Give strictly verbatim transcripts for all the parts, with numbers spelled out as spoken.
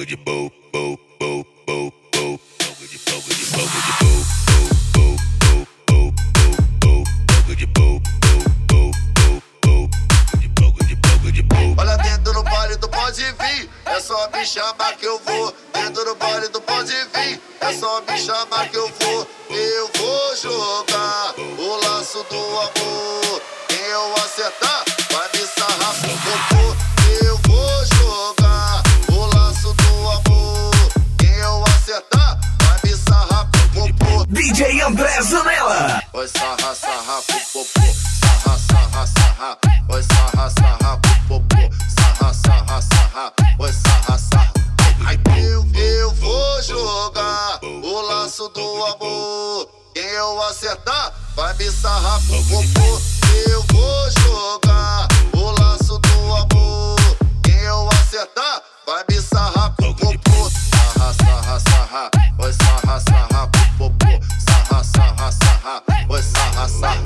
folga de bow, bow, bow, bow, bow, folga de folga de folga de bow, bow, bow, bow, bow, bow, folga de bow, bow, bow, bow, folga de folga de folga de bow. Olha dentro do baile do pode vir, é só me chamar que eu vou. Dentro do baile do pode vir, é só me chamar que eu vou. Eu vou jogar o laço do amor. Quem eu acertar vai me sarrar pro popô. Eu vou jogar o laço do amor. Quem eu acertar vai me sarrar pro popô. D J André Zanella. Vai sarrar, sarrar pro popô. Sarrar, sarrar, sarrar. Vai sarrar, sarrar pro popô. Sarrar, sarrar, sarrar. Vai sarrar, sarrar. Eu, eu vou jogar o laço do amor. Quem eu acertar vai me sarrar pro popô. Eu vou jogar o laço do amor. Quem eu acertar vai me sarrar pro popô. Sarra, sarra, sarra. Vai sarrar, sarrar pro popô. Sarra, sarra, sarra. Vai sarrar, sarra.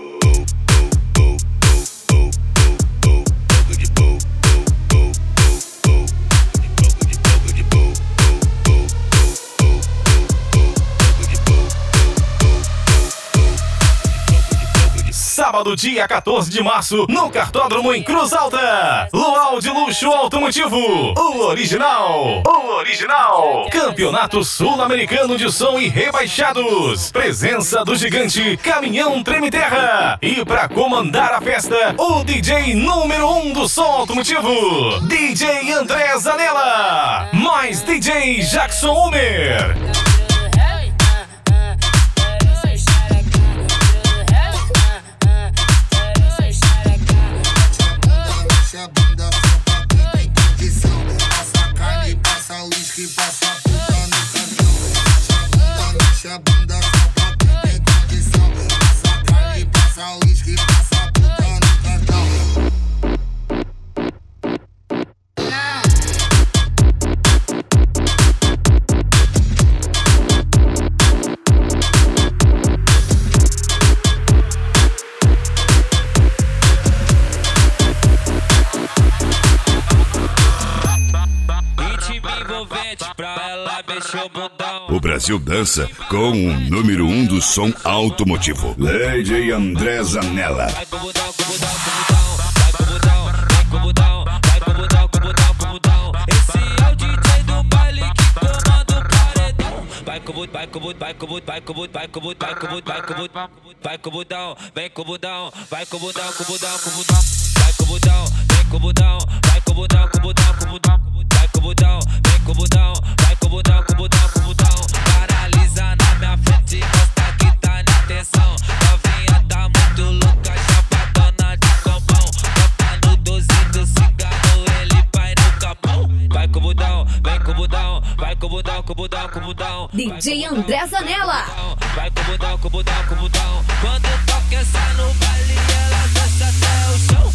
Sábado, dia quatorze de março, no Cartódromo em Cruz Alta. Luau de Luxo Automotivo. O original. O original. Campeonato Sul-Americano de Som e Rebaixados. Presença do gigante Caminhão Treme Terra. E pra comandar a festa, o D J número um do som automotivo, D J André Zanella. Mais D J Jackson Homer. A bunda só pra quem tem condição. Passa carne, passa uísque, passa puta no caminhão. Mexe a bunda, mexe a bunda só pra quem tem condição. Passa carne, passa uísque, passa puta no caminhão. O Brasil dança com o número um do som automotivo, D J André Zanella. Vai com o budão, com o budão, com o budão. Vai com o budão, vem com o budão. Vai com o budão, com o budão, com o budão. Esse é o D J do baile que comanda o paredão. Vai com o budão, vai com o budão, vai com o budão, vai com o budão, vai com o budão, vai com o budão, vai com o budão. Vai com o budão, vem com o budão. Vai com o budão, com o budão, com o budão. Vai com o budão, vem com o budão. Vai com o budão, com o budão, com o budão. Vai com o budão, vem com o budão. Vai com o budão, com o budão, com o budão. Paralisa na minha frente, mostra que tá na atenção. Novinha tá muito louca, chapadona de combão. Bota no doze do cigarro, ele vai no capão. Vai com o budão, vem com o budão. Vai com o budão, com o budão, com o budão. D J André Zanella. Vai com o budão, com o budão, com o budão. Quando toca essa no baile, ela dança até o chão.